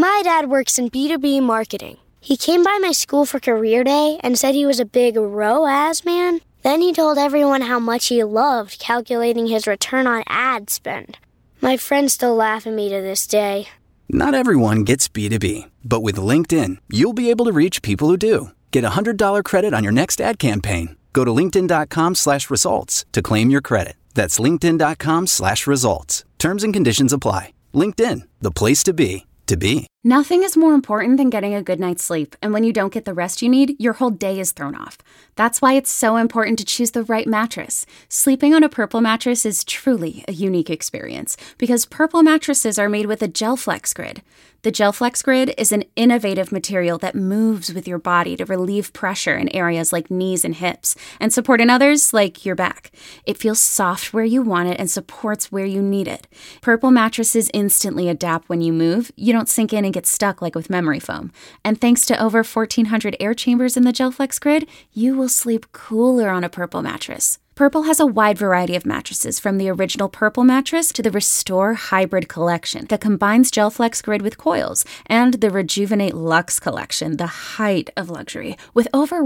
My dad works in B2B marketing. He came by my school for career day and said he was a big ROAS man. Then he told everyone how much he loved calculating his return on ad spend. My friends still laugh at me to this day. Not everyone gets B2B, but with LinkedIn, you'll be able to reach people who do. Get a $100 credit on your next ad campaign. Go to linkedin.com/results to claim your credit. That's linkedin.com/results. Terms and conditions apply. LinkedIn, the place to be. Nothing is more important than getting a good night's sleep, and when you don't get the rest you need, your whole day is thrown off. That's why it's so important to choose the right mattress. Sleeping on a Purple mattress is truly a unique experience because Purple mattresses are made with a GelFlex Grid. The GelFlex Grid is an innovative material that moves with your body to relieve pressure in areas like knees and hips and support in others like your back. It feels soft where you want it and supports where you need it. Purple mattresses instantly adapt when you move. You don't sink in and get stuck like with memory foam. And thanks to over 1,400 air chambers in the GelFlex Grid, you will sleep cooler on a Purple mattress. Purple has a wide variety of mattresses, from the original Purple mattress to the Restore Hybrid collection that combines GelFlex Grid with coils, and the Rejuvenate Luxe collection, the height of luxury, with over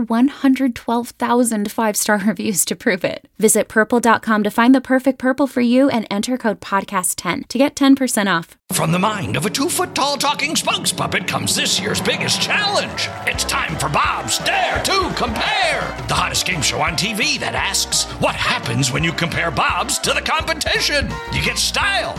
112,000 five-star reviews to prove it. Visit purple.com to find the perfect Purple for you and enter code podcast10 to get 10% off. From the mind of a 2-foot-tall talking spokes puppet comes this year's biggest challenge. It's time for Bob's Dare to Compare, the hottest game show on TV that asks, what happens when you compare Bob's to the competition? You get style.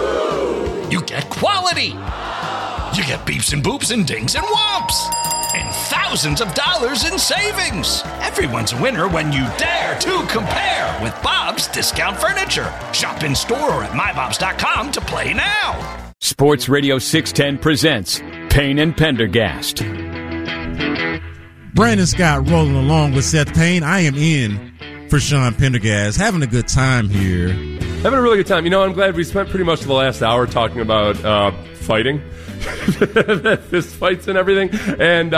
You get quality. You get beeps and boops and dings and whomps. And thousands of dollars in savings. Everyone's a winner when you dare to compare with Bob's Discount Furniture. Shop in store or at mybobs.com to play now. Sports Radio 610 presents Payne and Pendergast. Brandon Scott rolling along with Seth Payne. I am in for Sean Pendergast. Having a good time here. Having a really good time. You know, I'm glad we spent pretty much the last hour talking about fighting. Fist fights and everything. And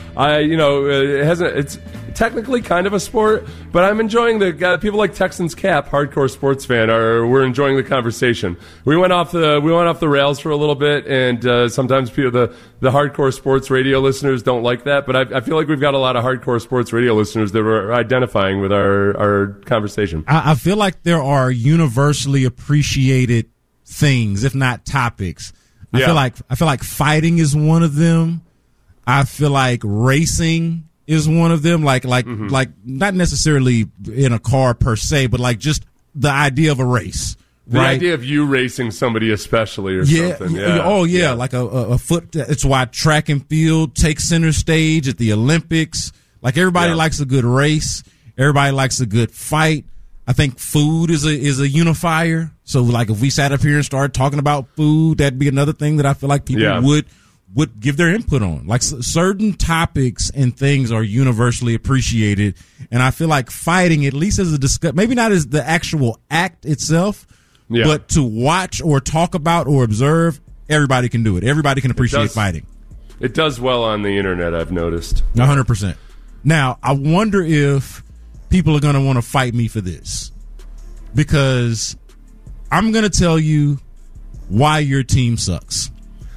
it's technically kind of a sport, but I'm enjoying people like Texans Cap, hardcore sports fan, we're enjoying the conversation. We went off the rails for a little bit, and sometimes people, the hardcore sports radio listeners don't like that, but I feel like we've got a lot of hardcore sports radio listeners that are identifying with our conversation. I feel like there are universally appreciated things, if not topics. I feel like fighting is one of them. I feel like racing is one of them, like not necessarily in a car per se, but like just the idea of a race. The idea of you racing somebody especially or something. Yeah. Oh, yeah, like a foot. It's why track and field takes center stage at the Olympics. Like everybody likes a good race. Everybody likes a good fight. I think food is a unifier. So like if we sat up here and started talking about food, that'd be another thing that I feel like people would give their input on. Like certain topics and things are universally appreciated. And I feel like fighting, at least as a discussion, maybe not as the actual act itself, but to watch or talk about or observe, everybody can do it. Everybody can appreciate fighting. It does well on the internet, I've noticed. 100%. Now, I wonder if people are going to want to fight me for this, because I'm going to tell you why your team sucks.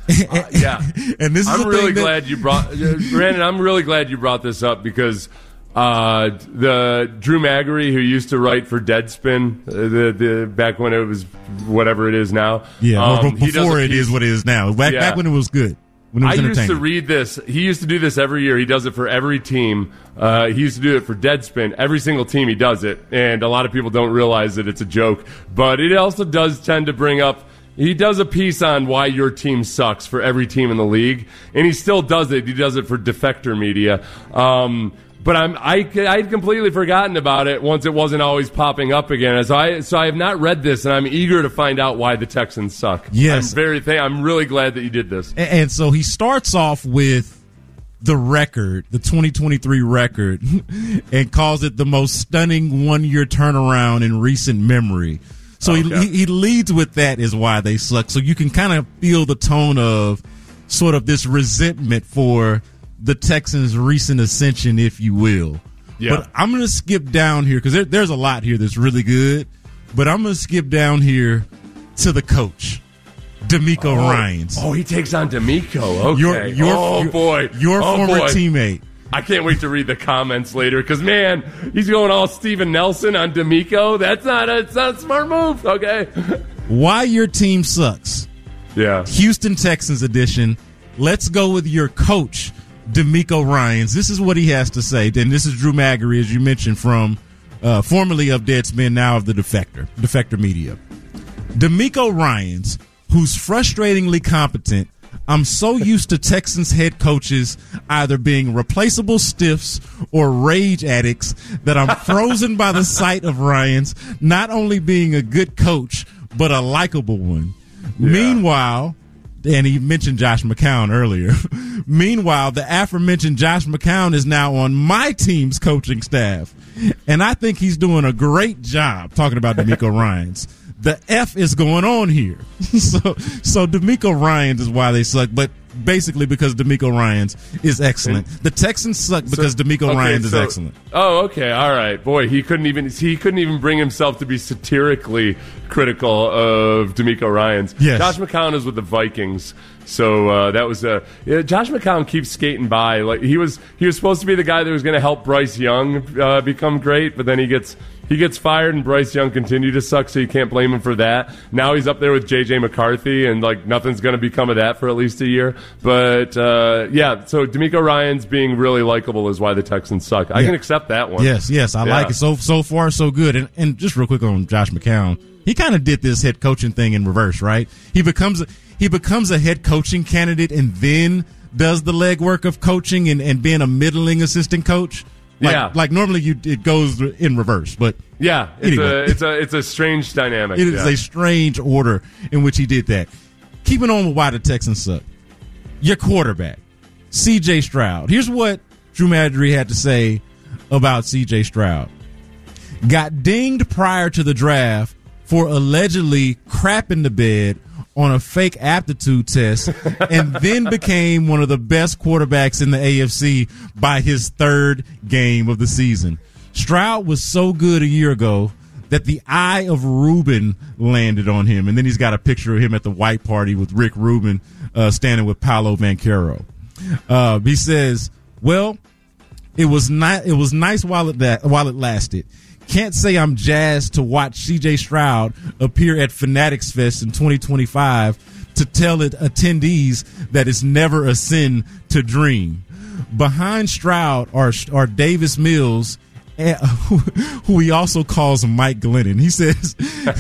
And this is I'm really glad you brought Brandon. I'm really glad you brought this up, because the Drew Magary, who used to write for Deadspin, the back when it was whatever it is now. Before it is what it is now. Back when it was good. I used to read this. He used to do this every year. He does it for every team. He used to do it for Deadspin. Every single team he does it, and a lot of people don't realize that it's a joke. But it also does tend to bring up. He does a piece on why your team sucks for every team in the league, and he still does it. He does it for Defector Media. But I'd completely forgotten about it once it wasn't always popping up again. So I have not read this, and I'm eager to find out why the Texans suck. Yes. I'm really glad that you did this. And so he starts off with the record, the 2023 record, and calls it the most stunning one-year turnaround in recent memory. So he leads with that is why they suck. So you can kind of feel the tone of sort of this resentment for the Texans' recent ascension, if you will. Yeah. But I'm going to skip down here because there's a lot here that's really good. But I'm going to skip down here to the coach. DeMeco Ryans. Oh, he takes on DeMeco. Okay. Your former teammate. I can't wait to read the comments later because, man, he's going all Steven Nelson on DeMeco. That's not a smart move, okay? Why your team sucks. Yeah. Houston Texans edition. Let's go with your coach, DeMeco Ryans. This is what he has to say. And this is Drew Magary, as you mentioned, from formerly of Deadspin, now of the Defector Media. DeMeco Ryans, who's frustratingly competent. I'm so used to Texans head coaches either being replaceable stiffs or rage addicts that I'm frozen by the sight of Ryans not only being a good coach, but a likable one. Yeah. Meanwhile, and he mentioned Josh McCown earlier. Meanwhile, the aforementioned Josh McCown is now on my team's coaching staff. And I think he's doing a great job talking about DeMeco Ryans. The F is going on here. So DeMeco Ryans is why they suck, but basically because DeMeco Ryans is excellent. The Texans suck because DeMeco Ryans is excellent. Oh, okay, all right. Boy, he couldn't even bring himself to be satirically critical of DeMeco Ryans. Yes. Josh McCown is with the Vikings. So that was Josh McCown keeps skating by. Like he was supposed to be the guy that was going to help Bryce Young become great, but then he gets fired and Bryce Young continued to suck, so you can't blame him for that. Now he's up there with J.J. McCarthy, and like nothing's going to become of that for at least a year. But yeah, so DeMeco Ryans being really likable is why the Texans suck. I can accept that one. Yes, I like it. So far so good. And just real quick on Josh McCown, he kind of did this head coaching thing in reverse, right? He becomes a head coaching candidate and then does the legwork of coaching and being a middling assistant coach. Like normally it goes in reverse, but yeah, it's a strange dynamic. It is a strange order in which he did that. Keeping on with why the Texans suck. Your quarterback, C.J. Stroud. Here's what Drew Magary had to say about C.J. Stroud. Got dinged prior to the draft for allegedly crapping the bed on a fake aptitude test and then became one of the best quarterbacks in the AFC by his third game of the season. Stroud was so good a year ago that the eye of Rubin landed on him. And then he's got a picture of him at the white party with Rick Rubin standing with Paolo Banchero. He says, well, it was nice while it lasted. Can't say I'm jazzed to watch C.J. Stroud appear at Fanatics Fest in 2025 to tell attendees that it's never a sin to dream. Behind Stroud are Davis Mills, who he also calls Mike Glennon. He says,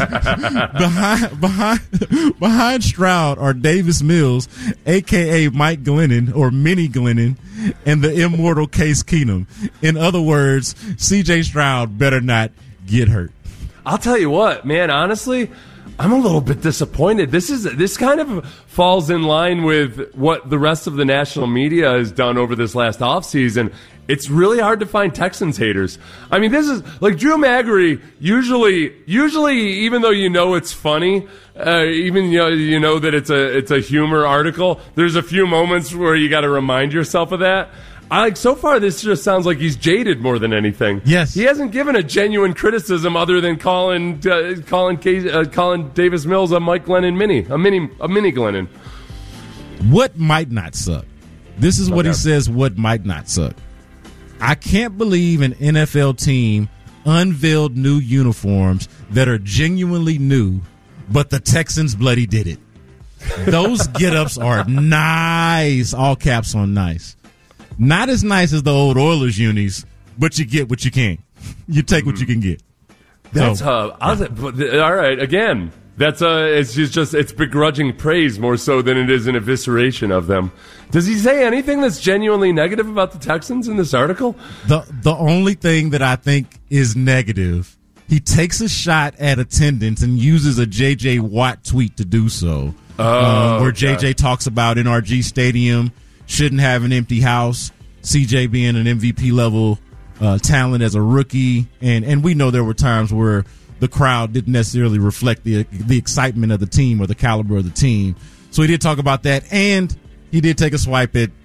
behind Stroud are Davis Mills, a.k.a. Mike Glennon, or Mini Glennon, and the immortal Case Keenum. In other words, C.J. Stroud better not get hurt. I'll tell you what, man, honestly, I'm a little bit disappointed. This kind of falls in line with what the rest of the national media has done over this last offseason. It's really hard to find Texans haters. I mean, this is like Drew Magary. Usually, even though you know it's funny, even you know that it's a humor article, there's a few moments where you got to remind yourself of that. So far, this just sounds like he's jaded more than anything. Yes, he hasn't given a genuine criticism other than calling Davis Mills a Mike Glennon mini Glennon. What might not suck? This is what he says. What might not suck? I can't believe an NFL team unveiled new uniforms that are genuinely new, but the Texans bloody did it. Those get-ups are nice. All caps on nice. Not as nice as the old Oilers unis, but you get what you can. You take what you can get. That's all right. Again, it's begrudging praise more so than it is an evisceration of them. Does he say anything that's genuinely negative about the Texans in this article? The only thing that I think is negative, he takes a shot at attendance and uses a J.J. Watt tweet to do so, where J.J. talks about NRG Stadium shouldn't have an empty house, C.J. being an MVP level talent as a rookie, and we know there were times where the crowd didn't necessarily reflect the excitement of the team or the caliber of the team. So he did talk about that, and he did take a swipe at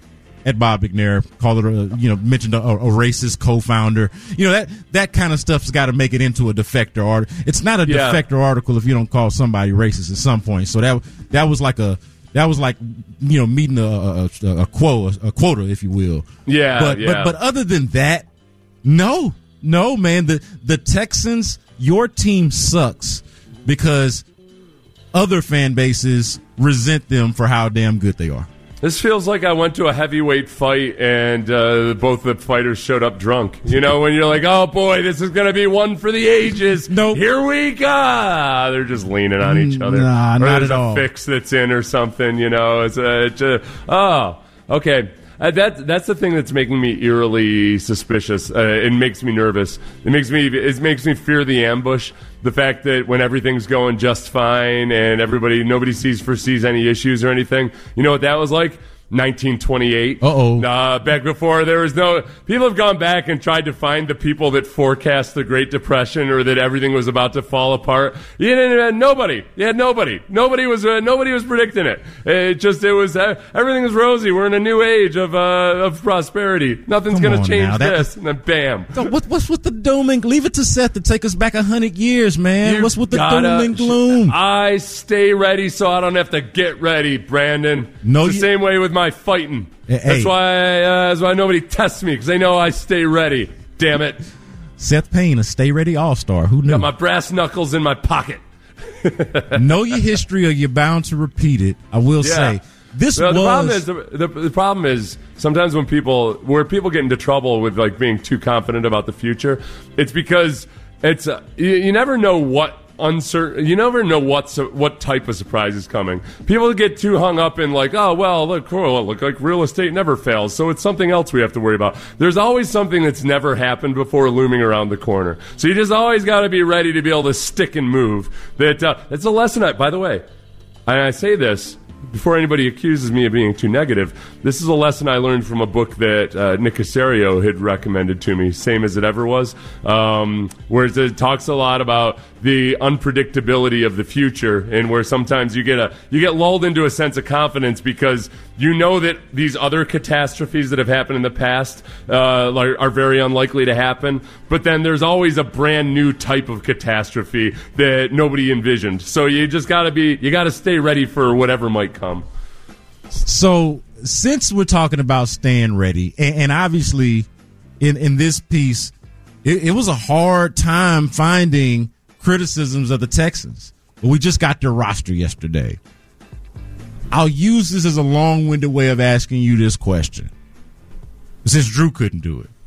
at Bob McNair, called it mentioned a racist co-founder. That kind of stuff's got to make it into a defector article. It's not a defector article if you don't call somebody racist at some point. So that was like meeting a quota, if you will. But other than that, no, man. The Texans, your team sucks because other fan bases resent them for how damn good they are. This feels like I went to a heavyweight fight and both the fighters showed up drunk. When you're like, oh boy, this is going to be one for the ages. Nope. Here we go. They're just leaning on each other. Nah, not at all. There's a fix that's in or something, okay. That's the thing that's making me eerily suspicious. It makes me nervous. It makes me fear the ambush. The fact that when everything's going just fine and nobody foresees any issues or anything. You know what that was like? 1928. Back before there was people have gone back and tried to find the people that forecast the Great Depression or that everything was about to fall apart. Nobody was predicting it. Everything was rosy. We're in a new age of prosperity. Nothing's going to change this. And then bam. So what's with the doom and leave it to Seth to take us back 100 years, man? What's with the doom and gloom? I stay ready so I don't have to get ready, Brandon. It's the same way with my fighting. That's why nobody tests me, because they know I stay ready. Damn it. Seth Payne, a stay ready all-star. Who knew? Got my brass knuckles in my pocket. Know your history or you're bound to repeat it. I will say. The problem is sometimes when people get into trouble with like being too confident about the future, it's because it's you never know what uncertain. You never know what type of surprise is coming. People get too hung up in like, oh well, look like real estate never fails, so it's something else we have to worry about. There's always something that's never happened before looming around the corner. So you just always got to be ready to be able to stick and move. That's a lesson. By the way, I say this before anybody accuses me of being too negative. This is a lesson I learned from a book that Nick Caserio had recommended to me, Same as It Ever Was, where it talks a lot about the unpredictability of the future, and where sometimes you get lulled into a sense of confidence because you know that these other catastrophes that have happened in the past are very unlikely to happen, but then there's always a brand new type of catastrophe that nobody envisioned. So you just got to stay ready for whatever might come. So since we're talking about staying ready, and obviously in this piece, it was a hard time finding criticisms of the Texans. But we just got their roster yesterday. I'll use this as a long-winded way of asking you this question, since Drew couldn't do it.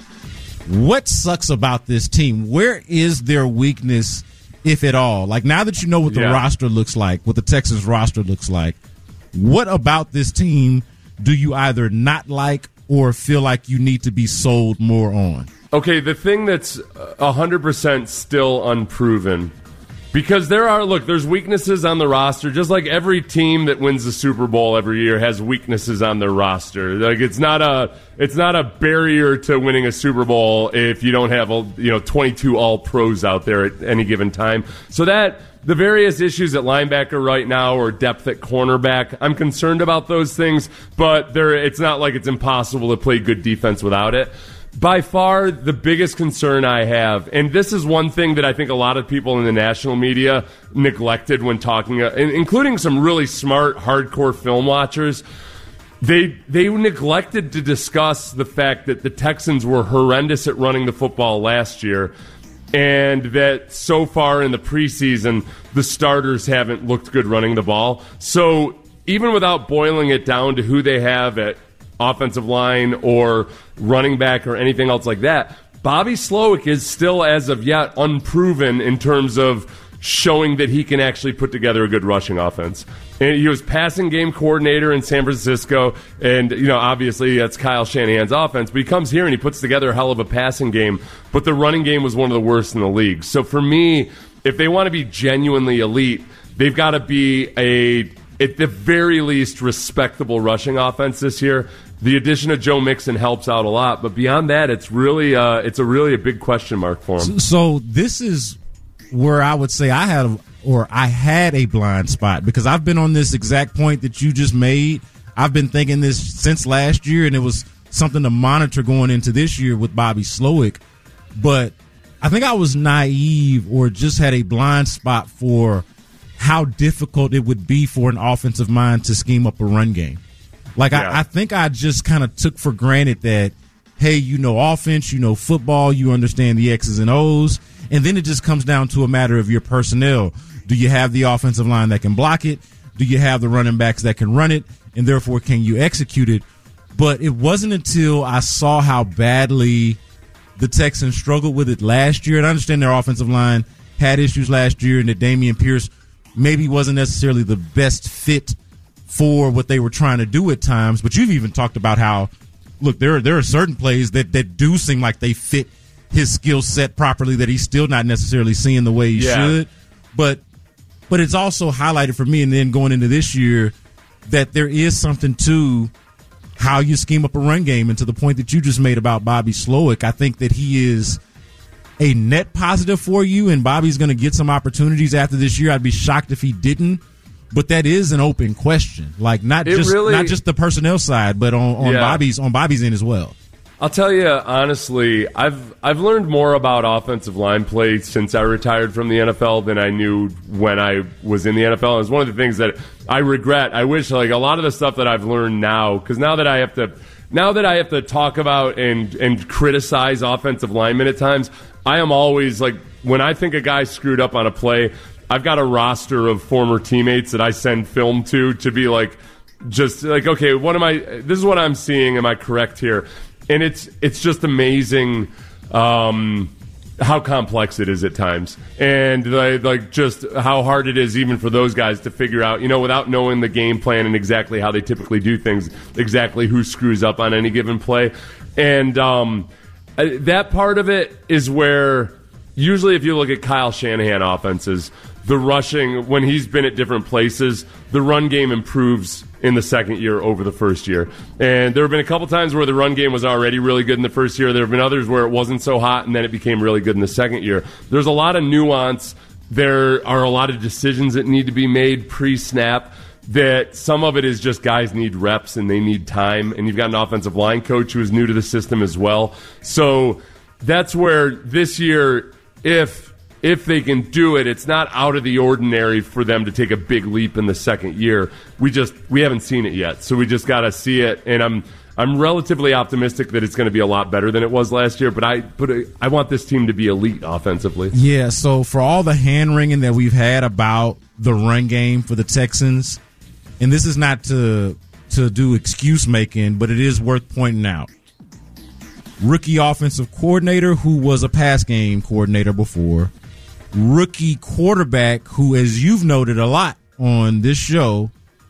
What sucks about this team? Where is their weakness, if at all? Like, now that you know what the roster looks like, what the Texans roster looks like, what about this team do you either not like or feel like you need to be sold more on? Okay, the thing that's 100% still unproven, because there's weaknesses on the roster, just like every team that wins the Super Bowl every year has weaknesses on their roster. Like, it's not a barrier to winning a Super Bowl if you don't have 22 all-pros out there at any given time. So that the various issues at linebacker right now or depth at cornerback, I'm concerned about those things, but it's not like it's impossible to play good defense without it. By far, the biggest concern I have, and this is one thing that I think a lot of people in the national media neglected when talking, including some really smart, hardcore film watchers, they neglected to discuss the fact that the Texans were horrendous at running the football last year, and that so far in the preseason, the starters haven't looked good running the ball. So even without boiling it down to who they have at offensive line or running back or anything else like that, Bobby Slowick is still, as of yet, unproven in terms of showing that he can actually put together a good rushing offense. And he was passing game coordinator in San Francisco, and obviously that's Kyle Shanahan's offense, but he comes here and he puts together a hell of a passing game, but the running game was one of the worst in the league. So for me, if they want to be genuinely elite, they've got to be at the very least, respectable rushing offense this year. The addition of Joe Mixon helps out a lot, but beyond that, it's really a big question mark for him. So this is where I would say I had a blind spot, because I've been on this exact point that you just made. I've been thinking this since last year, and it was something to monitor going into this year with Bobby Slowik. But I think I was naive or just had a blind spot for how difficult it would be for an offensive mind to scheme up a run game. Like, I think I just kind of took for granted that, hey, you know offense, you know football, you understand the X's and O's, and then it just comes down to a matter of your personnel. Do you have the offensive line that can block it? Do you have the running backs that can run it? And therefore, can you execute it? But it wasn't until I saw how badly the Texans struggled with it last year, and I understand their offensive line had issues last year and that Dameon Pierce maybe wasn't necessarily the best fit for what they were trying to do at times. But you've even talked about how, look, there are certain plays that do seem like they fit his skill set properly that he's still not necessarily seeing the way he should. But it's also highlighted for me, and then going into this year, that there is something to how you scheme up a run game. And to the point that you just made about Bobby Slowik, I think that he is a net positive for you, and Bobby's going to get some opportunities after this year. I'd be shocked if he didn't. But that is an open question, like not just the personnel side, but on Bobby's end as well. I'll tell you honestly, I've learned more about offensive line play since I retired from the NFL than I knew when I was in the NFL. It's one of the things that I regret. I wish, like, a lot of the stuff that I've learned now, because now that I have to talk about and criticize offensive linemen at times, I am always like, when I think a guy screwed up on a play, I've got a roster of former teammates that I send film to be like, just like, okay, this is what I'm seeing. Am I correct here? And it's just amazing how complex it is at times, and like just how hard it is even for those guys to figure out, without knowing the game plan and exactly how they typically do things, exactly who screws up on any given play. And that part of it is where usually if you look at Kyle Shanahan offenses, the rushing, when he's been at different places, the run game improves in the second year over the first year. And there have been a couple times where the run game was already really good in the first year. There have been others where it wasn't so hot, and then it became really good in the second year. There's a lot of nuance. There are a lot of decisions that need to be made pre-snap, that some of it is just guys need reps and they need time. And you've got an offensive line coach who is new to the system as well. So that's where this year, if they can do it, it's not out of the ordinary for them to take a big leap in the second year. We haven't seen it yet, so we just got to see it. And I'm relatively optimistic that it's going to be a lot better than it was last year. But I want this team to be elite offensively. Yeah. So for all the hand wringing that we've had about the run game for the Texans, and this is not to do excuse making, but it is worth pointing out. Rookie offensive coordinator who was a pass game coordinator before. Rookie quarterback who, as you've noted a lot on this show,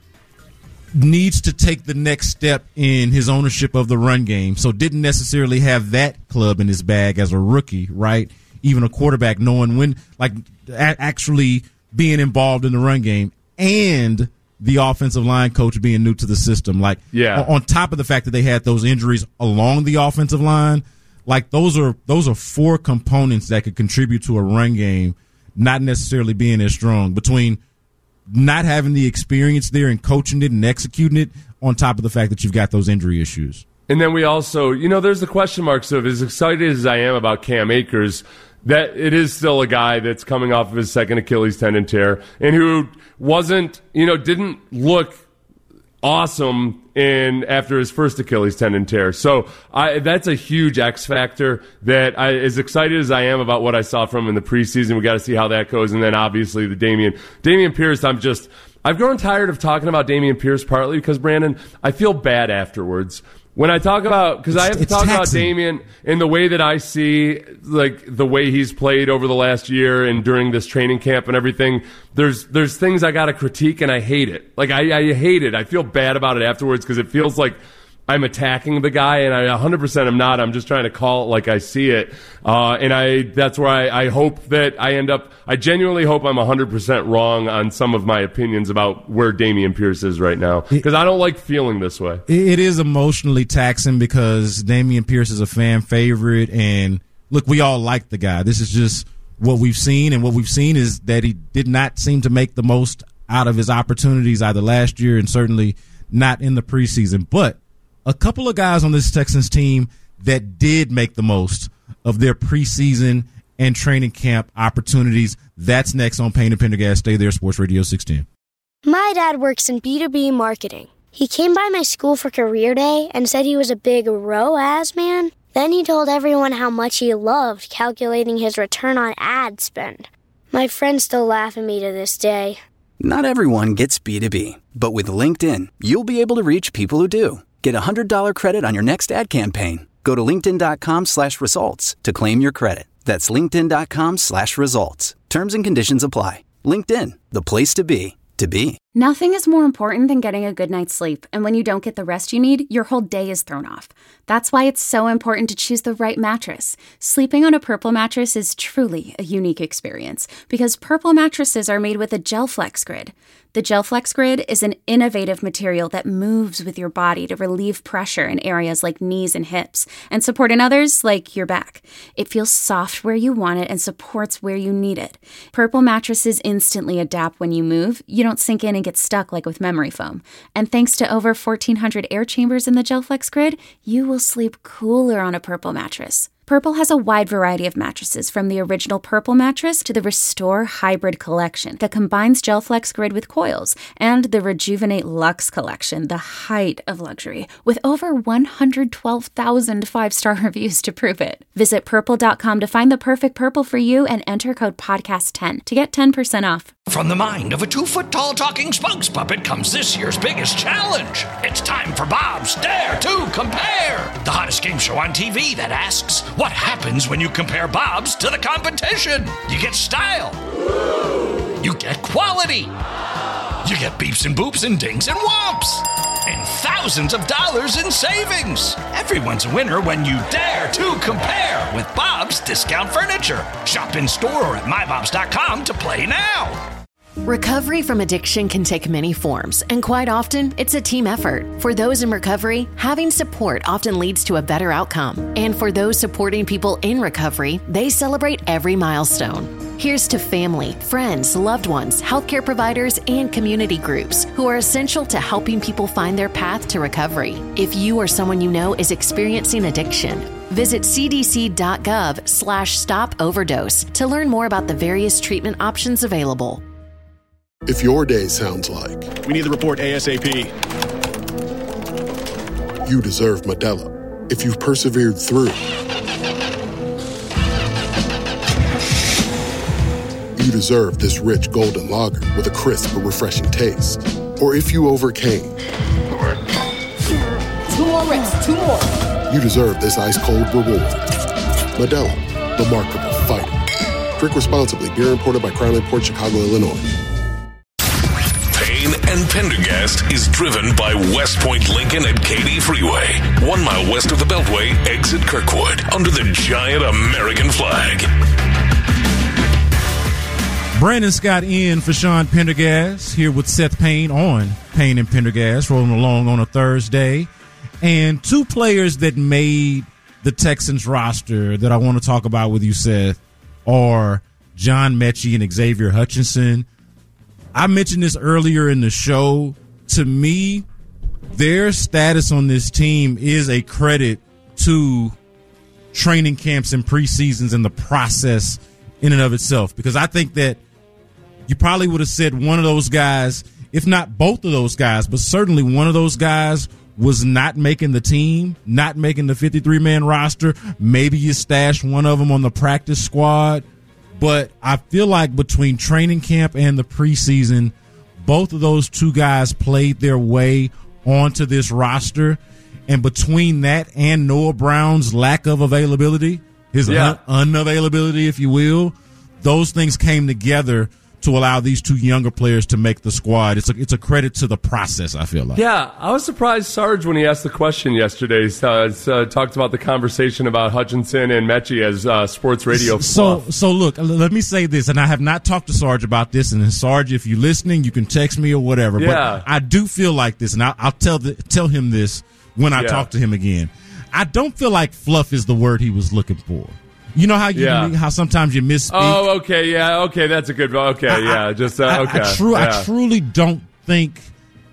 needs to take the next step in his ownership of the run game. So didn't necessarily have that club in his bag as a rookie, right? Even a quarterback knowing when, like, actually being involved in the run game, and the offensive line coach being new to the system. Like, on top of the fact that they had those injuries along the offensive line, like those are four components that could contribute to a run game not necessarily being as strong, between not having the experience there and coaching it and executing it, on top of the fact that you've got those injury issues. And then we also, there's the question marks of, as excited as I am about Cam Akers, that it is still a guy that's coming off of his second Achilles tendon tear and who didn't look awesome after his first Achilles tendon tear. So that's a huge X factor that as excited as I am about what I saw from him in the preseason, we got to see how that goes. And then obviously the Dameon Pierce, I've grown tired of talking about Dameon Pierce, partly because, Brandon, I feel bad afterwards. When I talk about, because I have to talk about Dameon in the way that I see, like, the way he's played over the last year and during this training camp and everything, there's things I got to critique, and I hate it. Like, I hate it. I feel bad about it afterwards because it feels like I'm attacking the guy, and I 100% am not. I'm just trying to call it like I see it. That's where I hope that I genuinely hope I'm 100% wrong on some of my opinions about where Dameon Pierce is right now, because I don't like feeling this way. It is emotionally taxing because Dameon Pierce is a fan favorite, and look, we all like the guy. This is just what we've seen, and what we've seen is that he did not seem to make the most out of his opportunities either last year and certainly not in the preseason. But a couple of guys on this Texans team that did make the most of their preseason and training camp opportunities. That's next on Payne and Pendergast. Stay there, Sports Radio 610. My dad works in B2B marketing. He came by my school for career day and said he was a big ROAS man. Then he told everyone how much he loved calculating his return on ad spend. My friends still laugh at me to this day. Not everyone gets B2B, but with LinkedIn, you'll be able to reach people who do. Get a $100 credit on your next ad campaign. Go to linkedin.com/results to claim your credit. That's linkedin.com/results. Terms and conditions apply. LinkedIn, the place to be, to be. Nothing is more important than getting a good night's sleep, and when you don't get the rest you need, your whole day is thrown off. That's why it's so important to choose the right mattress. Sleeping on a Purple mattress is truly a unique experience because Purple mattresses are made with a GelFlex Grid. The GelFlex Grid is an innovative material that moves with your body to relieve pressure in areas like knees and hips and support in others like your back. It feels soft where you want it and supports where you need it. Purple mattresses instantly adapt when you move. You don't sink in and get stuck like with memory foam. And thanks to over 1,400 air chambers in the GelFlex Grid, you will sleep cooler on a Purple mattress. Purple has a wide variety of mattresses, from the original Purple mattress to the Restore Hybrid collection that combines GelFlex Grid with coils, and the Rejuvenate Luxe collection, the height of luxury, with over 112,000 five-star reviews to prove it. Visit Purple.com to find the perfect Purple for you and enter code podcast10 to get 10% off. From the mind of a 2-foot-tall talking spokes puppet comes this year's biggest challenge. It's time for Bob's Dare to Compare, the hottest game show on TV that asks, what happens when you compare Bob's to the competition? You get style. You get quality. You get beeps and boops and dings and whomps. And thousands of dollars in savings. Everyone's a winner when you dare to compare with Bob's Discount Furniture. Shop in store or at mybobs.com to play now. Recovery from addiction can take many forms, and quite often, it's a team effort. For those in recovery, having support often leads to a better outcome. And for those supporting people in recovery, they celebrate every milestone. Here's to family, friends, loved ones, healthcare providers, and community groups who are essential to helping people find their path to recovery. If you or someone you know is experiencing addiction, visit cdc.gov/stop overdose to learn more about the various treatment options available. If your day sounds like, we need the report ASAP, you deserve Modelo. If you've persevered through, you deserve this rich golden lager with a crisp but refreshing taste. Or if you overcame, 2 more reps, 2 more. You deserve this ice-cold reward. Modelo, the Remarkable Fighter. Drink responsibly. Beer imported by Crown Imports, Chicago, Illinois. Payne and Pendergast is driven by West Point Lincoln at Katy Freeway, 1 mile west of the Beltway, exit Kirkwood, under the giant American flag. Brandon Scott in for Sean Pendergast, here with Seth Payne on Payne and Pendergast, rolling along on a Thursday. And 2 players that made the Texans roster that I want to talk about with you, Seth, are John Mechie and Xavier Hutchinson. I mentioned this earlier in the show. To me, their status on this team is a credit to training camps and preseasons and the process in and of itself, because I think that you probably would have said one of those guys, if not both of those guys, but certainly one of those guys was not making the team, not making the 53-man roster. Maybe you stash one of them on the practice squad. But I feel like between training camp and the preseason, both of those 2 guys played their way onto this roster. And between that and Noah Brown's lack of availability, his unavailability, if you will, those things came together to allow these 2 younger players to make the squad. It's a credit to the process, I feel like. Yeah, I was surprised Sarge, when he asked the question yesterday, talked about the conversation about Hutchinson and Mechie as sports radio fluff. So look, let me say this, and I have not talked to Sarge about this, and Sarge, if you're listening, you can text me or whatever. Yeah. But I do feel like this, and I'll tell him this when I talk to him again. I don't feel like fluff is the word he was looking for. You know how sometimes you misspeak? Oh, okay, that's a good one. Okay, okay. I truly don't think.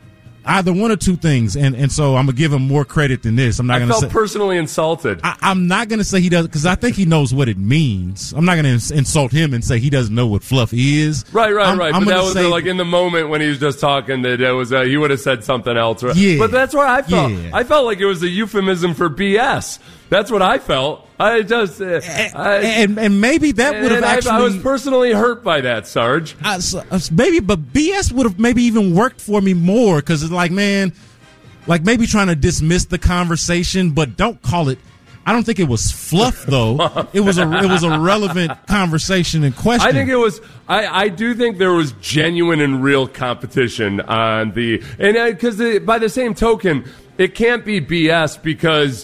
either one or two things, and so I'm gonna give him more credit than this. I'm not gonna say personally insulted. I'm not gonna say he does, because I think he knows what it means. I'm not gonna insult him and say he doesn't know what fluff is. Right. But that was like in the moment when he was just talking that it was he would have said something else. Right? Yeah. But that's where I felt. Yeah. I felt like it was a euphemism for BS. That's what I felt. I just and maybe that would have actually. I was personally hurt by that, Sarge. Maybe, but BS would have maybe even worked for me more, because it's like, man, like maybe trying to dismiss the conversation, but don't call it. I don't think it was fluff though. It was a relevant conversation and question. I think it was. I do think there was genuine and real competition on because by the same token, it can't be BS because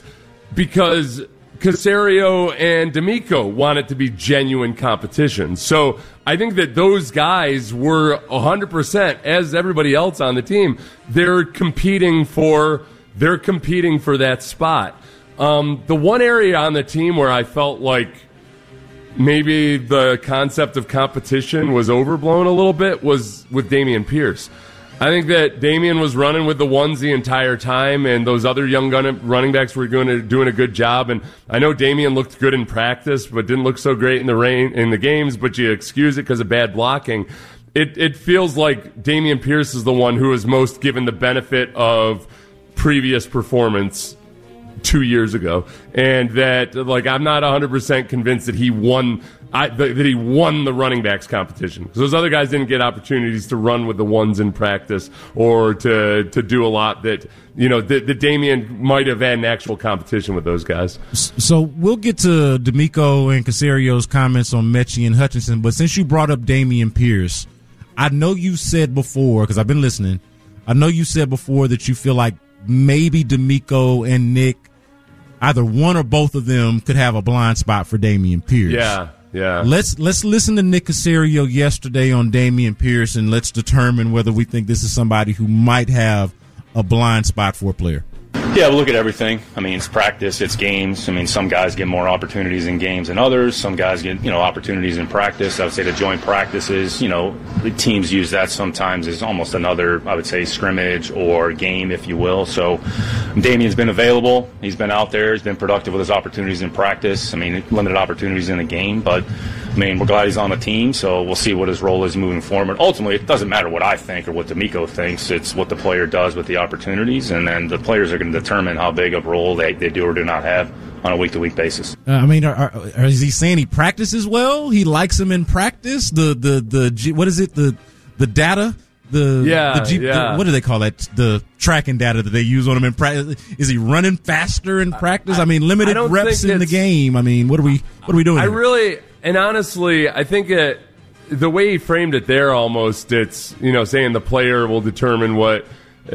Caserio and D'Amico want it to be genuine competition. So I think that those guys were 100%, as everybody else on the team, they're competing for that spot. The one area on the team where I felt like maybe the concept of competition was overblown a little bit was with Dameon Pierce. I think that Dameon was running with the ones the entire time, and those other young running backs were doing a good job. And I know Dameon looked good in practice, but didn't look so great in the games. But you excuse it because of bad blocking. It feels like Dameon Pierce is the one who is most given the benefit of previous performance 2 years ago, and that like I'm not 100% convinced that he won. That he won the running backs competition, because those other guys didn't get opportunities to run with the ones in practice or to do a lot that that Dameon might have had an actual competition with those guys. So we'll get to D'Amico and Caserio's comments on Mechie and Hutchinson, but since you brought up Dameon Pierce, I know you said before, because I've been listening, I know you said before that you feel like maybe D'Amico and Nick, either one or both of them, could have a blind spot for Dameon Pierce. Yeah. Let's listen to Nick Caserio yesterday on Dameon Pierce, and let's determine whether we think this is somebody who might have a blind spot for a player. Yeah, we'll look at everything. I mean, it's practice, it's games. I mean, some guys get more opportunities in games than others. Some guys get, opportunities in practice. I would say the joint practices, the teams use that sometimes as almost another, I would say, scrimmage or game, if you will. So Damien's been available. He's been out there. He's been productive with his opportunities in practice. I mean, limited opportunities in the game, but I mean, we're glad he's on the team, so we'll see what his role is moving forward. Ultimately, it doesn't matter what I think or what D'Amico thinks. It's what the player does with the opportunities, and then the players are going to determine how big of a role they do or do not have on a week-to-week basis. I mean, is he saying he practices well? He likes him in practice? What is it? The data? What do they call that? The tracking data that they use on him in practice. Is he running faster in practice? I mean, limited reps in the game. I mean, what are we doing? And honestly, I think the way he framed it there, almost, it's saying the player will determine what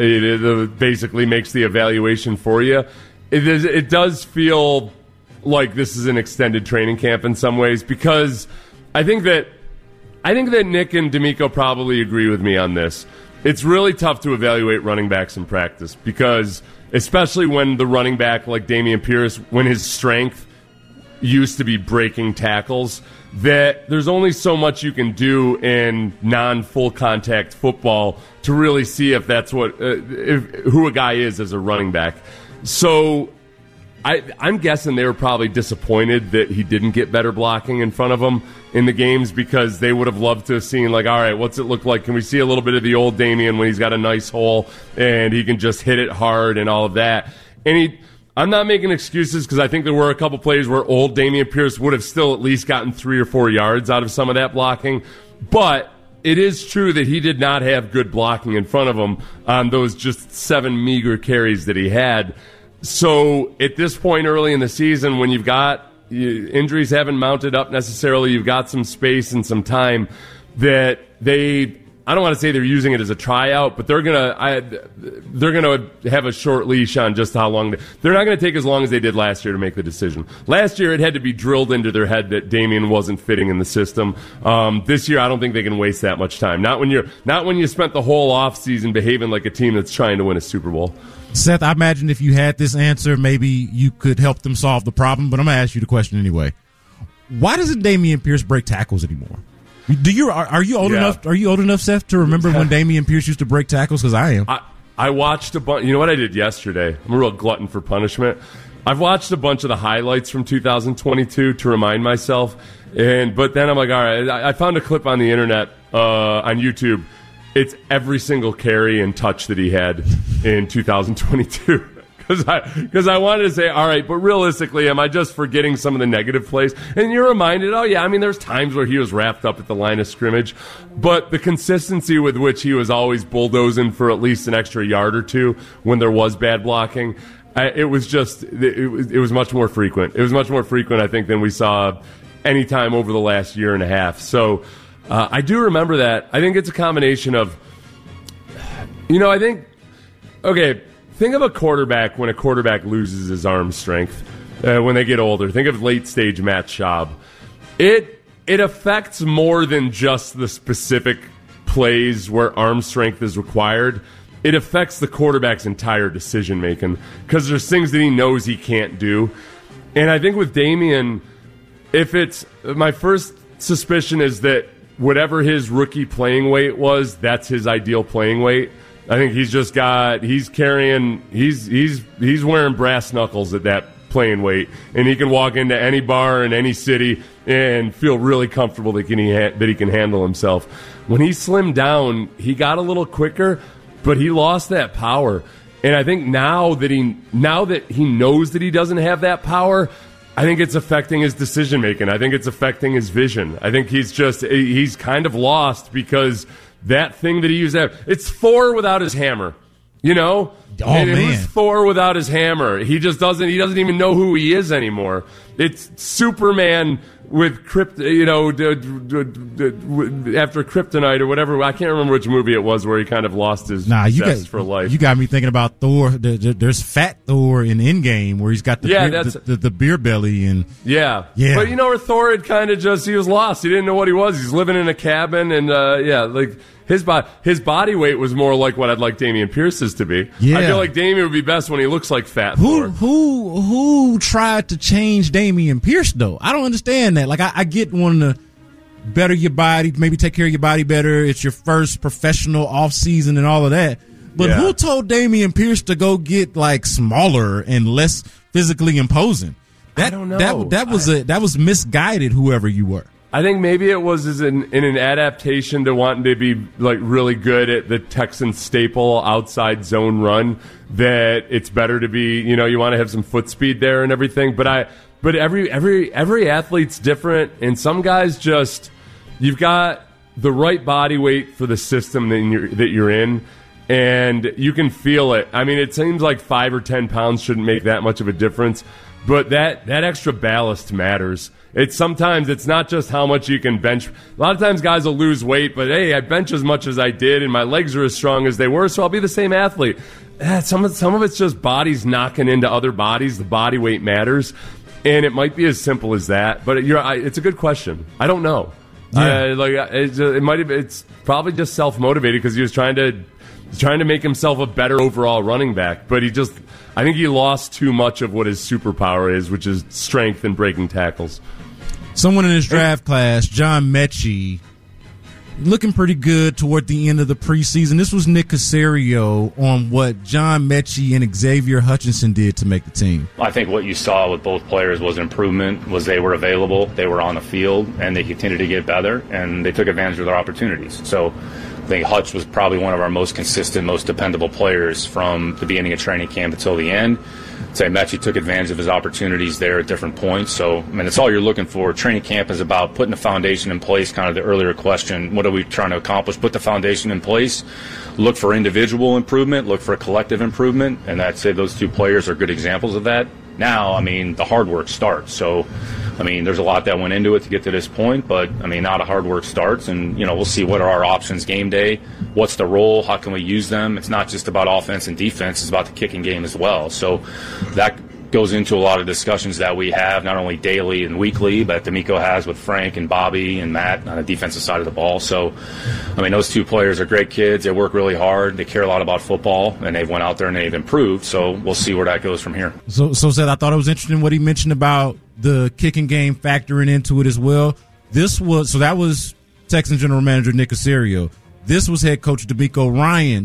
it basically makes the evaluation for you. It does feel like this is an extended training camp in some ways, because I think that Nick and D'Amico probably agree with me on this. It's really tough to evaluate running backs in practice, because especially when the running back like Dameon Pierce, when his strength used to be breaking tackles, that there's only so much you can do in non-full contact football to really see if that's who a guy is as a running back. So I'm guessing they were probably disappointed that he didn't get better blocking in front of them in the games, because they would have loved to have seen, like, all right, what's it look like? Can we see a little bit of the old Dameon when he's got a nice hole and he can just hit it hard and all of that? And I'm not making excuses, because I think there were a couple plays where old Dameon Pierce would have still at least gotten 3 or 4 yards out of some of that blocking. But it is true that he did not have good blocking in front of him on those just 7 meager carries that he had. So at this point early in the season, when you've got injuries haven't mounted up necessarily, you've got some space and some time, that I don't want to say they're using it as a tryout, but they're gonna have a short leash on just how long. They're not going to take as long as they did last year to make the decision. Last year, it had to be drilled into their head that Dameon wasn't fitting in the system. This year, I don't think they can waste that much time. Not when you spent the whole offseason behaving like a team that's trying to win a Super Bowl. Seth, I imagine if you had this answer, maybe you could help them solve the problem, but I'm going to ask you the question anyway. Why doesn't Dameon Pierce break tackles anymore? Are you old enough? Are you old enough, Seth, to remember when Dameon Pierce used to break tackles? Because I am. I watched a bunch. You know what I did yesterday? I'm a real glutton for punishment. I've watched a bunch of the highlights from 2022 to remind myself. But then I'm like, all right, I found a clip on the internet, on YouTube. It's every single carry and touch that he had in 2022. Because I wanted to say, all right, but realistically, am I just forgetting some of the negative plays? And you're reminded, oh, yeah, I mean, there's times where he was wrapped up at the line of scrimmage. But the consistency with which he was always bulldozing for at least an extra yard or two when there was bad blocking, it was much more frequent. It was much more frequent, I think, than we saw any time over the last year and a half. So I do remember that. I think it's a combination of, think of a quarterback when a quarterback loses his arm strength when they get older. Think of late-stage Matt Schaub. It affects more than just the specific plays where arm strength is required. It affects the quarterback's entire decision-making because there's things that he knows he can't do. And I think with Damian, my first suspicion is that whatever his rookie playing weight was, that's his ideal playing weight. I think he's wearing brass knuckles at that playing weight, and he can walk into any bar in any city and feel really comfortable that he can handle himself. When he slimmed down, he got a little quicker, but he lost that power. And I think now that he knows that he doesn't have that power, I think it's affecting his decision making. I think it's affecting his vision. I think he's kind of lost because that thing that he used to have, it's Thor without his hammer, Oh, man. Who's Thor without his hammer? He doesn't even know who he is anymore. It's Superman with after Kryptonite or whatever. I can't remember which movie it was where he kind of lost his zest for life. You got me thinking about Thor. There's Fat Thor in Endgame where he's got the beer belly and yeah. But where Thor had kind of he was lost. He didn't know what he was. He's living in a cabin and his body weight was more like what I'd like Dameon Pierce's to be. Yeah. I feel like Damian would be best when he looks like Fat Thor. Who tried to change Dameon Pierce though? I don't understand that. Like I get wanting to better your body, maybe take care of your body better. It's your first professional off season and all of that. But who told Dameon Pierce to go get like smaller and less physically imposing? I don't know. That was misguided. Whoever you were. I think maybe it was in an adaptation to wanting to be like really good at the Texan staple outside zone run, that it's better to be, you want to have some foot speed there and everything. But every athlete's different, and some guys you've got the right body weight for the system that you're in, and you can feel it. I mean, it seems like 5 or 10 pounds shouldn't make that much of a difference, but that extra ballast matters. Sometimes it's not just how much you can bench. A lot of times guys will lose weight, but hey, I bench as much as I did and my legs are as strong as they were, so I'll be the same athlete. Some of it's just bodies knocking into other bodies. The body weight matters, and it might be as simple as that. But it's a good question. I don't know. Yeah. It's probably just self-motivated because he was trying to make himself a better overall running back, but I think he lost too much of what his superpower is, which is strength and breaking tackles. Someone in his draft class, John Mechie, looking pretty good toward the end of the preseason. This was Nick Caserio on what John Mechie and Xavier Hutchinson did to make the team. I think what you saw with both players was improvement, was they were available, they were on the field, and they continued to get better, and they took advantage of their opportunities. So I think Hutch was probably one of our most consistent, most dependable players from the beginning of training camp until the end. I'd say Mechie took advantage of his opportunities there at different points. So, I mean, it's all you're looking for. Training camp is about putting the foundation in place, kind of the earlier question, what are we trying to accomplish? Put the foundation in place, look for individual improvement, look for a collective improvement, and I'd say those two players are good examples of that. Now, I mean, the hard work starts. So, I mean, there's a lot that went into it to get to this point, but, I mean, now the hard work starts, and, we'll see what are our options game day, what's the role, how can we use them. It's not just about offense and defense, it's about the kicking game as well. So that goes into a lot of discussions that we have, not only daily and weekly, but D'Amico has with Frank and Bobby and Matt on the defensive side of the ball. So, I mean, those two players are great kids. They work really hard. They care a lot about football, and they've went out there and they've improved. So we'll see where that goes from here. So Seth, I thought it was interesting what he mentioned about the kicking game factoring into it as well. That was Texans general manager Nick Caserio. This was head coach D'Amico Ryans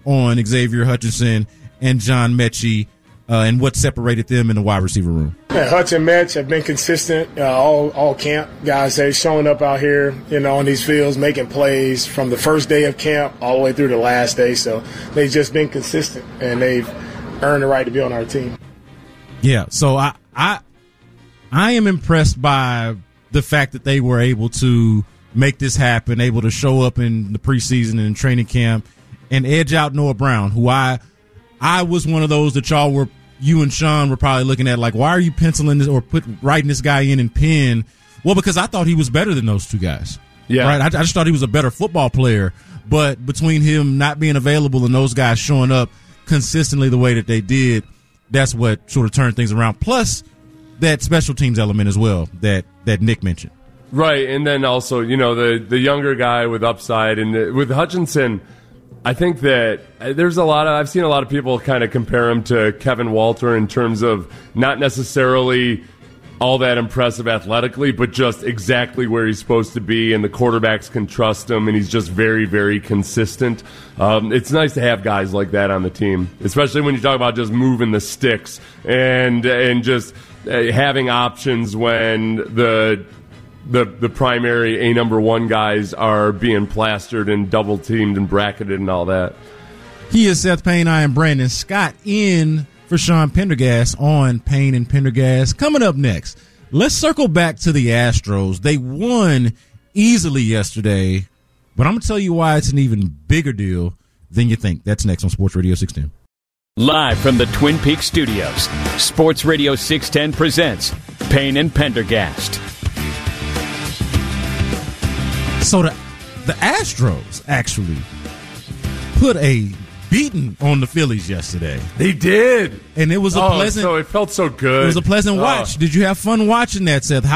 on Xavier Hutchinson and John Mechie and what separated them in the wide receiver room? Yeah, Hutch and Mech have been consistent all camp. Guys, they've shown up out here, on these fields, making plays from the first day of camp all the way through the last day. So they've just been consistent, and they've earned the right to be on our team. Yeah, so I am impressed by the fact that they were able to make this happen, able to show up in the preseason and in training camp and edge out Noah Brown, who I was one of those that you and Sean were probably looking at like, why are you penciling this or writing this guy in pen? Well, because I thought he was better than those two guys. Yeah. Right? I just thought he was a better football player. But between him not being available and those guys showing up consistently the way that they did, that's what sort of turned things around. Plus that special teams element as well that Nick mentioned. Right, and then also, the younger guy with upside. And with Hutchinson, I think that I've seen a lot of people kind of compare him to Kevin Walter in terms of not necessarily all that impressive athletically, but just exactly where he's supposed to be, and the quarterbacks can trust him, and he's just very, very consistent. It's nice to have guys like that on the team, especially when you talk about just moving the sticks and just having options when the primary number one guys are being plastered and double teamed and bracketed and all that. He is Seth Payne. I am Brandon Scott in for Sean Pendergast on Payne and Pendergast. Coming up next, let's circle back to the Astros. They won easily yesterday, but I'm going to tell you why it's an even bigger deal than you think. That's next on Sports Radio 610. Live from the Twin Peaks studios, Sports Radio 610 presents Payne and Pendergast. So the Astros actually put a beating on the Phillies yesterday. They did, and it was a pleasant. So it felt so good. It was a pleasant watch. Did you have fun watching that, Seth?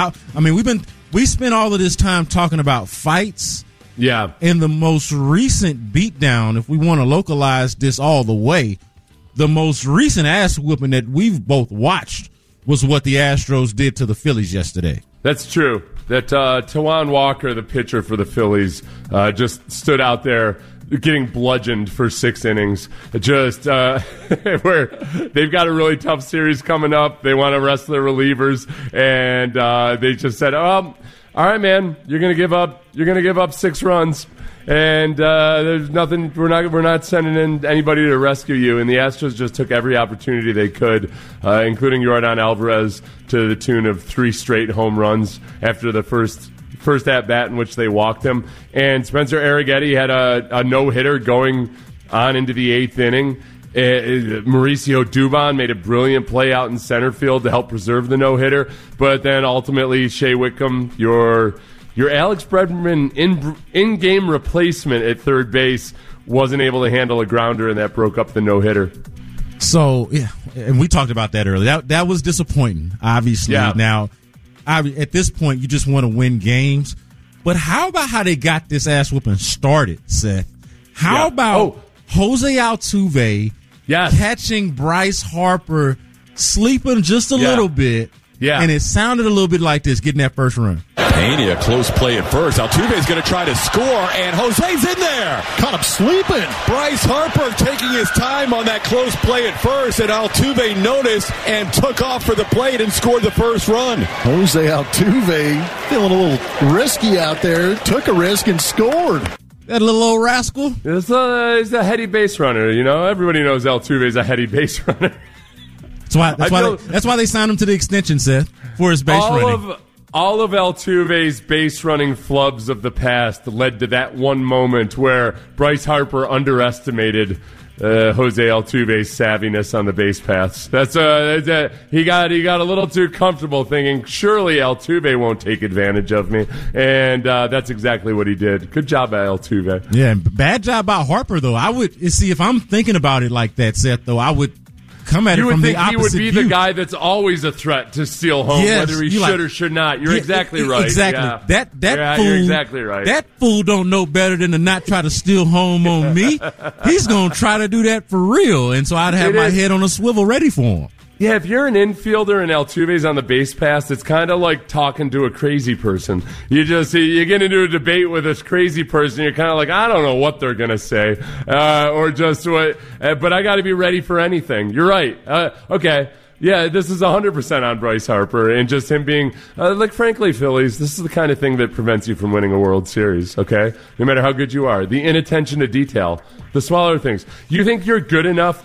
We spent all of this time talking about fights. Yeah. And the most recent beatdown, if we want to localize this all the way, the most recent ass whooping that we've both watched was what the Astros did to the Phillies yesterday. That's true. That Tawan Walker, the pitcher for the Phillies, just stood out there getting bludgeoned for 6 innings. Just where they've got a really tough series coming up. They want to rest their relievers, and they just said, "Oh, all right, man, you're going to give up. You're going to give up 6 runs." And there's nothing. We're not sending in anybody to rescue you. And the Astros just took every opportunity they could, including Yordan Alvarez, to the tune of 3 straight home runs after the first at bat in which they walked him. And Spencer Arrighetti had a no hitter going on into the 8th inning. Mauricio Dubon made a brilliant play out in center field to help preserve the no hitter. But then ultimately, Shea Whitcomb, your Alex Bregman in-game replacement at third base, wasn't able to handle a grounder, and that broke up the no-hitter. So, yeah, and we talked about that earlier. That was disappointing, obviously. Yeah. Now, at this point, you just want to win games. But how about how they got this ass-whooping started, Seth? How about Jose Altuve catching Bryce Harper sleeping just a little bit? Yeah. And it sounded a little bit like this, getting that first run. Haney, a close play at first. Altuve's going to try to score, and Jose's in there. Caught him sleeping. Bryce Harper taking his time on that close play at first, and Altuve noticed and took off for the plate and scored the first run. Jose Altuve feeling a little risky out there. Took a risk and scored. That little old rascal. He's a heady base runner. Everybody knows Altuve's a heady base runner. That's why they signed him to the extension, Seth, for his base running. All of Altuve's base running flubs of the past led to that one moment where Bryce Harper underestimated Jose Altuve's savviness on the base paths. He got a little too comfortable thinking, surely Altuve won't take advantage of me, and that's exactly what he did. Good job by Altuve. Yeah, bad job by Harper though. I would see if I'm thinking about it like that, Seth. Though I would come at it from the opposite. You would think he would be the guy that's always a threat to steal home, whether he should or should not. You're exactly right. Exactly. Yeah. Fool, you're exactly right. That fool don't know better than to not try to steal home on me. He's going to try to do that for real, and so I'd have my head on a swivel ready for him. Yeah, if you're an infielder and Altuve's on the base pass, it's kind of like talking to a crazy person. You get into a debate with this crazy person. You're kind of like, I don't know what they're gonna say, or just what. But I got to be ready for anything. You're right. Okay. Yeah, this is 100% on Bryce Harper and just him being, frankly, Phillies, this is the kind of thing that prevents you from winning a World Series, okay? No matter how good you are. The inattention to detail, the smaller things. You think you're good enough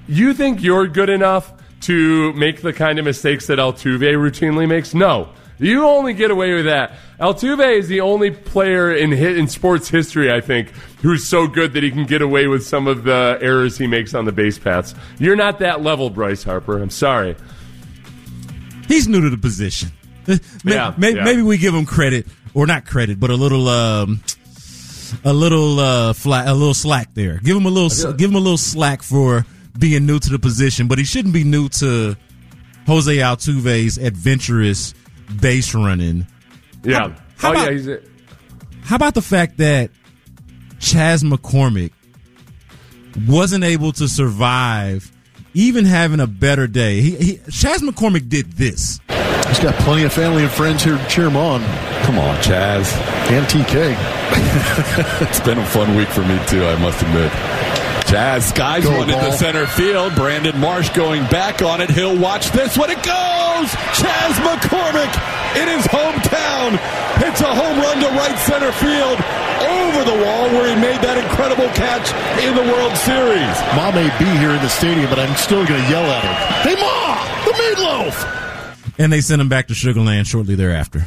to make the kind of mistakes that Altuve routinely makes? No. You only get away with that. Altuve is the only player in sports history, I think, who's so good that he can get away with some of the errors he makes on the base paths. You're not that level, Bryce Harper. I'm sorry. He's new to the position. Maybe we give him credit, or not credit, but a little slack there. Give him a little slack for being new to the position, but he shouldn't be new to Jose Altuve's adventurous base running. Yeah. How about the fact that Chas McCormick wasn't able to survive even having a better day? Chas McCormick did this. He's got plenty of family and friends here to cheer him on. Come on, Chaz. And TK. It's been a fun week for me, too, I must admit. Chaz skies one into center field. Brandon Marsh going back on it. He'll watch this when it goes. Chas McCormick in his hometown hits a home run to right center field over the wall where he made that incredible catch in the World Series. Ma may be here in the stadium, but I'm still going to yell at her. Hey, Ma, the meatloaf! And they sent him back to Sugar Land shortly thereafter.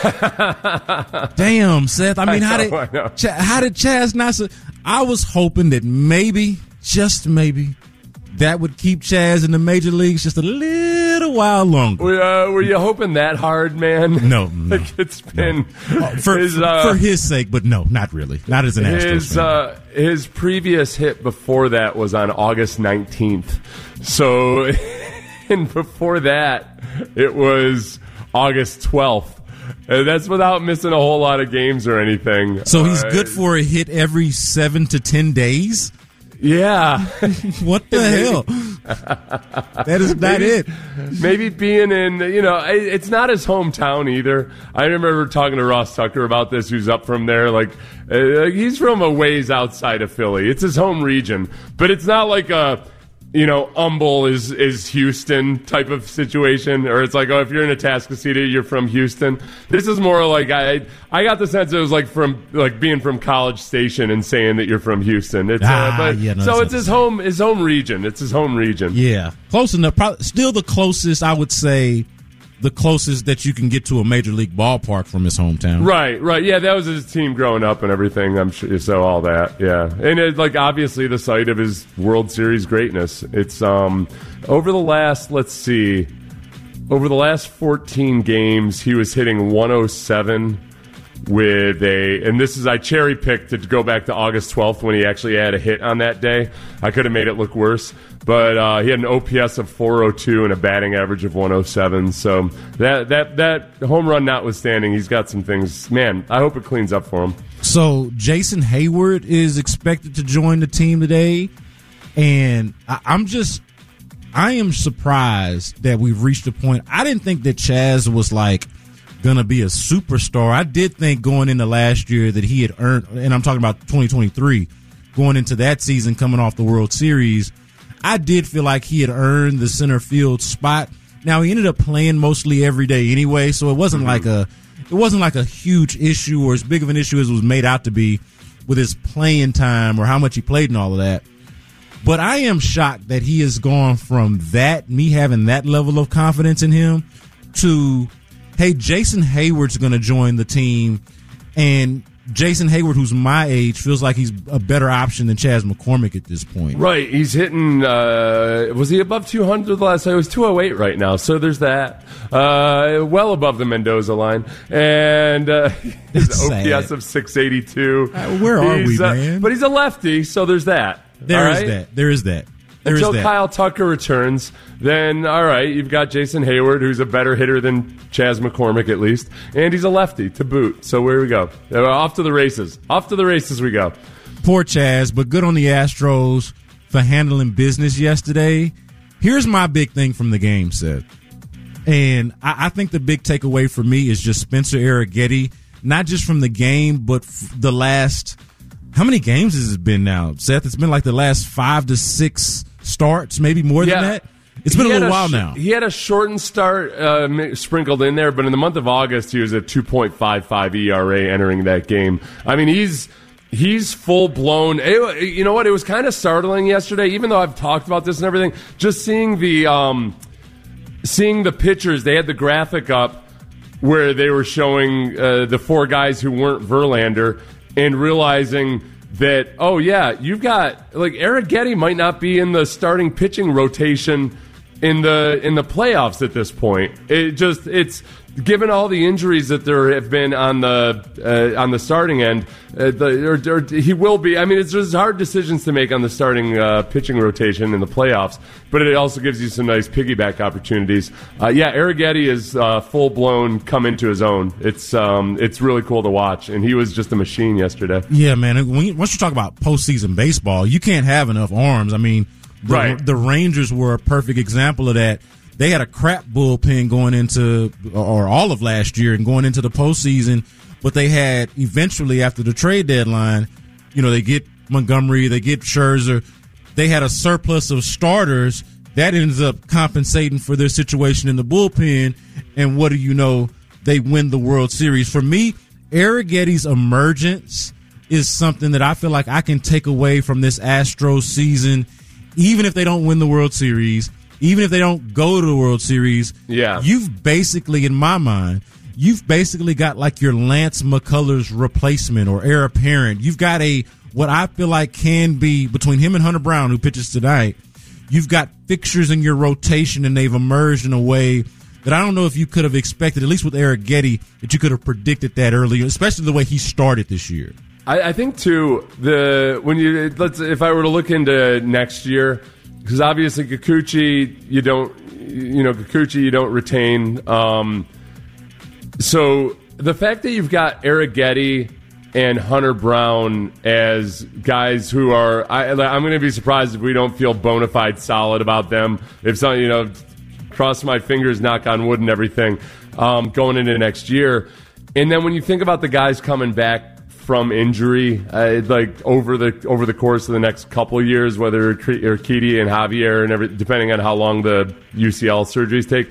Damn, Seth. I mean, how did Chaz not? I was hoping that maybe, just maybe, that would keep Chaz in the major leagues just a little while longer. Were you hoping that hard, man? No. It's been for his sake, but no, not really. Not as an Astros fan. His previous hit before that was on August 19th. So, and before that, it was August 12th. That's without missing a whole lot of games or anything. So he's good for a hit every 7 to 10 days? Yeah. What the hell? That is not it. Maybe being in, it's not his hometown either. I remember talking to Ross Tucker about this, who's up from there. He's from a ways outside of Philly. It's his home region. But it's not like a... Humble is Houston type of situation, or it's like, if you're in Atascocita, you're from Houston. This is more like I got the sense it was being from College Station and saying that you're from Houston. It's it's his home region. It's his home region. Yeah, close enough. Probably still the closest, I would say. The closest that you can get to a major league ballpark from his hometown. Right. Yeah, that was his team growing up and everything, I'm sure. So all that, yeah. And it's obviously the site of his World Series greatness. It's over the last 14 games, he was hitting 107 with and this is, I cherry picked to go back to August 12th when he actually had a hit on that day. I could have made it look worse. But he had an OPS of 402 and a batting average of 107. So that home run notwithstanding, he's got some things. Man, I hope it cleans up for him. So Jason Hayward is expected to join the team today. And I am surprised that we've reached a point. I didn't think that Chaz was going to be a superstar. I did think going into last year that he had earned, and I'm talking about 2023, going into that season coming off the World Series, I did feel like he had earned the center field spot. Now he ended up playing mostly every day anyway, so it wasn't like a huge issue or as big of an issue as it was made out to be with his playing time or how much he played and all of that. But I am shocked that he has gone from that, me having that level of confidence in him, to, hey, Jason Hayward's going to join the team, and Jason Hayward, who's my age, feels like he's a better option than Chas McCormick at this point. Right. He's hitting, was he above 200 the last time? It was 208 right now, so there's that. Well above the Mendoza line. And his OPS of 682. Where are we, man? But he's a lefty, so there's that. There is that. Until Kyle Tucker returns, then, all right, you've got Jason Hayward, who's a better hitter than Chas McCormick at least, and he's a lefty to boot. So where we go. Off to the races. Off to the races we go. Poor Chaz, but good on the Astros for handling business yesterday. Here's my big thing from the game, Seth. And I think the big takeaway for me is just Spencer Arrighetti, not just from the game, but the last – how many games has it been now, Seth? It's been like the last 5 to 6 starts, maybe more than that. It's been a little while now. He had a shortened start sprinkled in there, but in the month of August, he was at 2.55 ERA entering that game. I mean, he's full-blown. You know what? It was kind of startling yesterday, even though I've talked about this and everything, just seeing the pitchers. They had the graphic up where they were showing the 4 guys who weren't Verlander and realizing that, oh, yeah, you've got, like, Arrighetti might not be in the starting pitching rotation in the playoffs at this point. It's given all the injuries that there have been on the starting end, he will be. I mean, it's just hard decisions to make on the starting pitching rotation in the playoffs, but it also gives you some nice piggyback opportunities. Arrighetti is full blown come into his own. It's really cool to watch, and he was just a machine yesterday. Yeah, man. Once you talk about postseason baseball, you can't have enough arms. I mean, the Rangers were a perfect example of that. They had a crap bullpen going into, or all of last year and going into the postseason, but they had eventually after the trade deadline, they get Montgomery, they get Scherzer. They had a surplus of starters that ends up compensating for their situation in the bullpen. And what do you know? They win the World Series. For me, Arrighetti's emergence is something that I feel like I can take away from this Astros season, even if they don't win the World Series. Even if they don't go to the World Series, you've basically, in my mind, got like your Lance McCullers replacement or heir apparent. You've got what I feel like can be, between him and Hunter Brown, who pitches tonight, you've got fixtures in your rotation, and they've emerged in a way that I don't know if you could have expected, at least with Arrighetti, that you could have predicted that earlier, especially the way he started this year. I think, too, if I were to look into next year, because obviously Kikuchi, you don't retain. So the fact that you've got Arrighetti and Hunter Brown as guys who are, I'm going to be surprised if we don't feel bona fide solid about them. If some, cross my fingers, knock on wood and everything, going into next year. And then when you think about the guys coming back from injury, like over the course of the next couple of years, whether Urquidy and Javier and depending on how long the UCL surgeries take,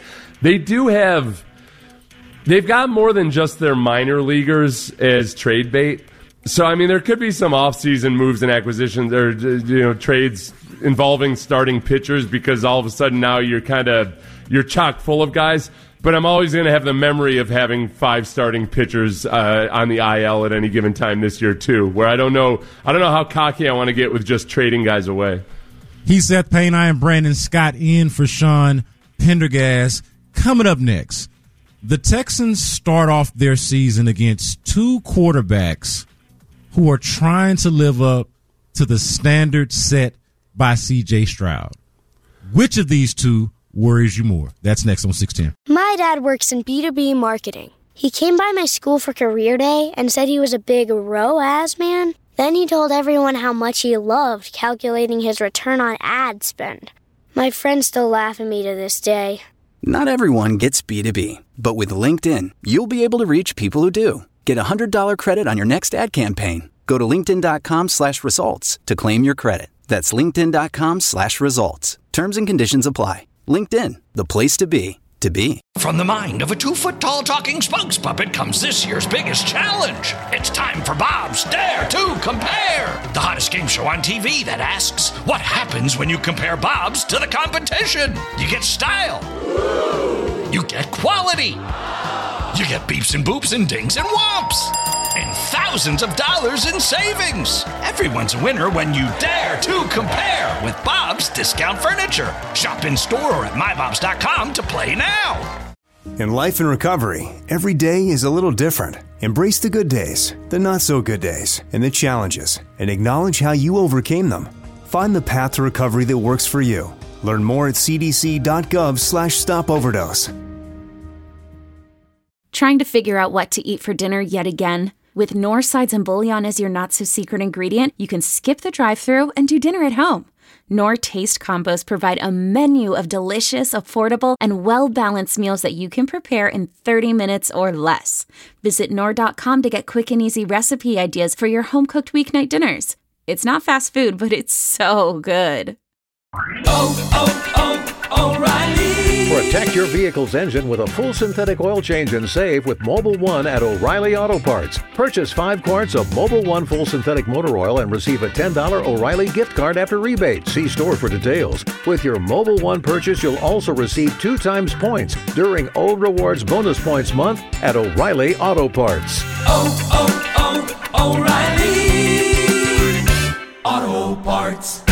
they've got more than just their minor leaguers as trade bait. So I mean, there could be some off-season moves and acquisitions or trades involving starting pitchers, because all of a sudden now you're chock full of guys. But I'm always going to have the memory of having 5 starting pitchers on the IL at any given time this year too, where I don't know how cocky I want to get with just trading guys away. He's Seth Payne. I am Brandon Scott, in for Sean Pendergast. Coming up next, the Texans start off their season against 2 quarterbacks who are trying to live up to the standard set by C.J. Stroud. Which of these 2 worries you more? That's next on 610. My dad works in B2B marketing. He came by my school for career day and said he was a big ROAS man. Then he told everyone how much he loved calculating his return on ad spend. My friends still laugh at me to this day. Not everyone gets B2B, but with LinkedIn, you'll be able to reach people who do. Get $100 credit on your next ad campaign. Go to linkedin.com/results to claim your credit. That's linkedin.com/results. Terms and conditions apply. LinkedIn, the place to be, to be. From the mind of a 2-foot-tall talking spokes puppet comes this year's biggest challenge. It's time for Bob's Dare to Compare, the hottest game show on TV that asks, what happens when you compare Bob's to the competition? You get style. You get quality. You get beeps and boops and dings and whomps. And thousands of dollars in savings. Everyone's a winner when you dare to compare with Bob's Discount Furniture. Shop in store or at mybobs.com to play now. In life and recovery, every day is a little different. Embrace the good days, the not so good days, and the challenges, and acknowledge how you overcame them. Find the path to recovery that works for you. Learn more at cdc.gov/stopoverdose. Trying to figure out what to eat for dinner yet again? With North Sides and Bouillon as your not-so-secret ingredient, you can skip the drive-thru and do dinner at home. Knorr Taste Combos provide a menu of delicious, affordable, and well-balanced meals that you can prepare in 30 minutes or less. Visit Knorr.com to get quick and easy recipe ideas for your home-cooked weeknight dinners. It's not fast food, but it's so good. O'Reilly. Protect your vehicle's engine with a full synthetic oil change and save with Mobil 1 at O'Reilly Auto Parts. Purchase 5 quarts of Mobil 1 full synthetic motor oil and receive a $10 O'Reilly gift card after rebate. See store for details. With your Mobil 1 purchase, you'll also receive 2 times points during O Rewards Bonus Points Month at O'Reilly Auto Parts. O'Reilly Auto Parts.